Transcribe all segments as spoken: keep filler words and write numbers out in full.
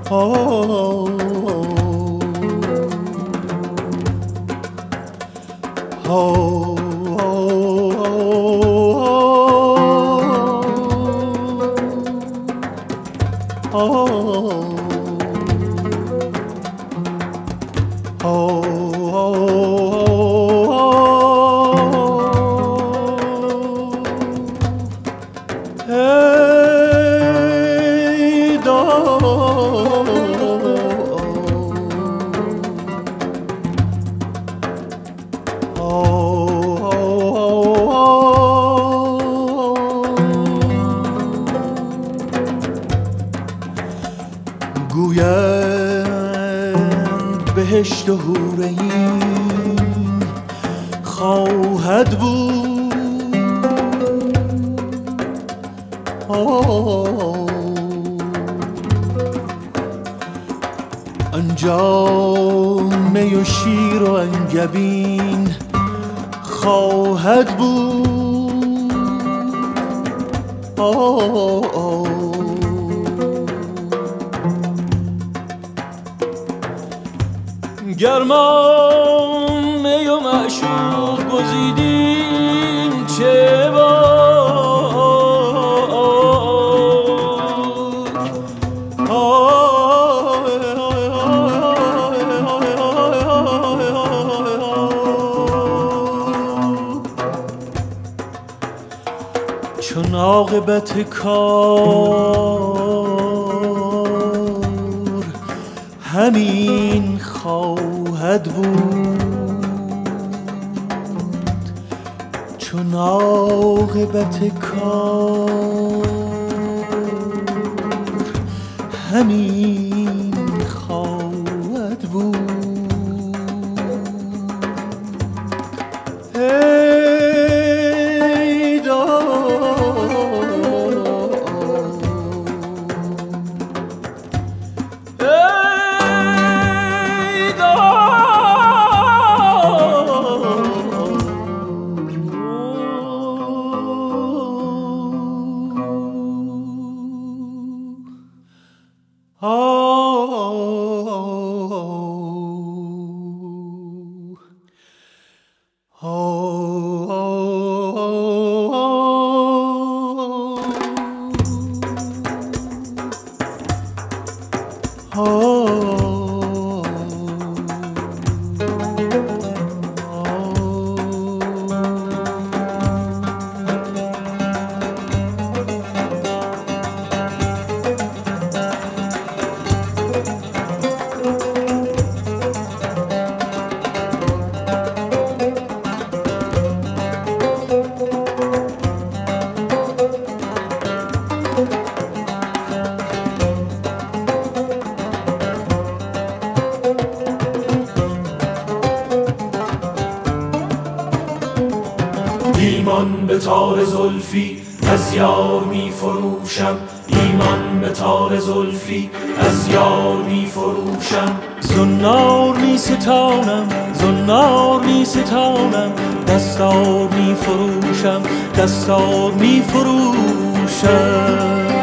گویند بهشت و حور عین خواهد بود، آنجا می و شیر و انگبین خواهد بود. آه آه گرما می و معشوق گزیدیم چه باد، چون عاقبت کار همین خواهد بود، چون عاقبت کار همین خواهد بود. ای دار ای ایمان به تار زلفی از یار می فروشم، ایمان به تار زلفی از یار می فروشم. زنار می ستانم زنار می ستانم، دستار می فروشم دستار می فروشم.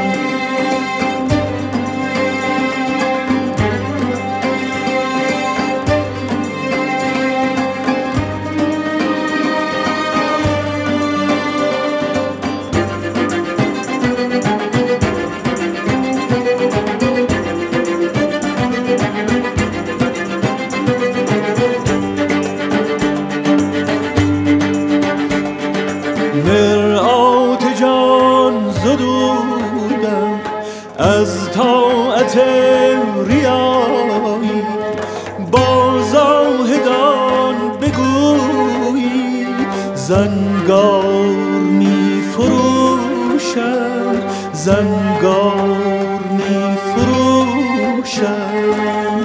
مرآت جان زدودم از طاعت ریایی، با زاهدان بگویی زنگار می فروشم زنگار می فروشم.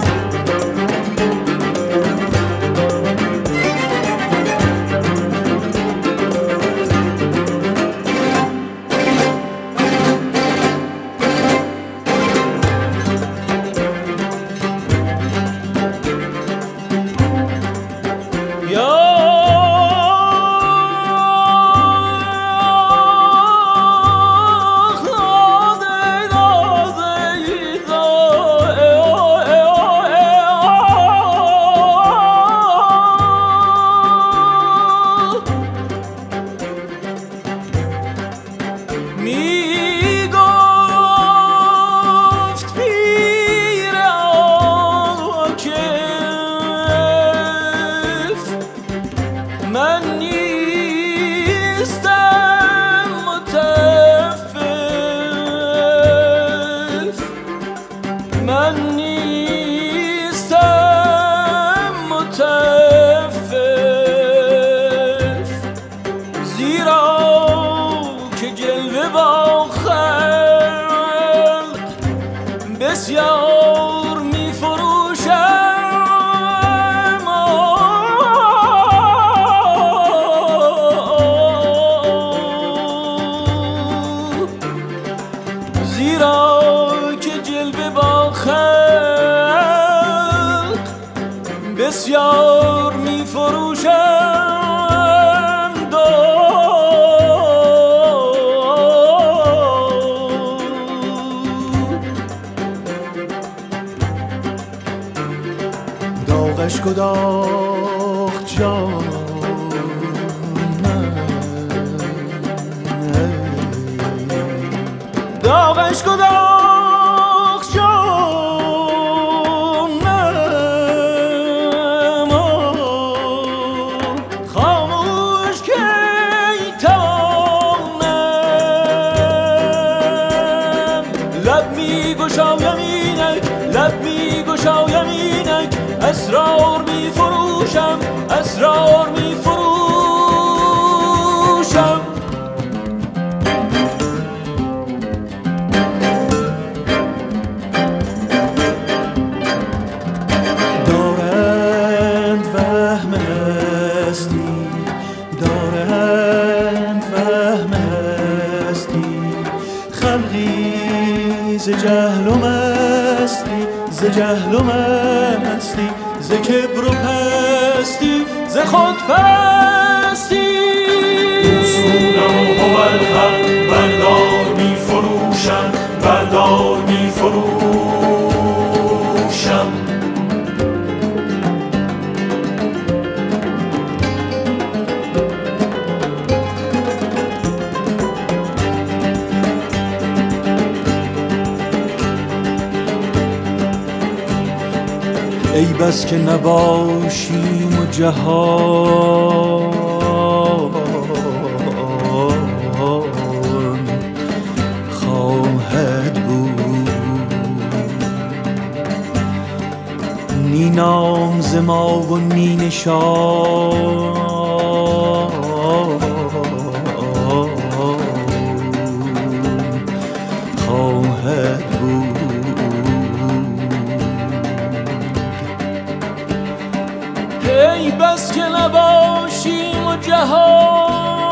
من نیستم متفف، زیرا که جلوه با خلق بسیار می فروشم. زیرا که جلوه با خلق بسیار می فروشم. داغش گداخت جان داغش گداخت جانم، خاموش کی توانم لب می گشایم اینک، لب می گشایم اینک، اسرار می فروشم، اسرار می فروشم. دارند وهم هستی، دارند وهم هستی، خلقی ز جهل و مستی، ز جهل و مستی، ز کبر و پستی، ز خود پستی. رسولم و الحق بردار می فروشم، بردار می فروشم. ای بس که نباشیم و جهان خواهد بود، نی نام ز ما و نی نشان خواهد بود. ای بس که نباشیم و جهان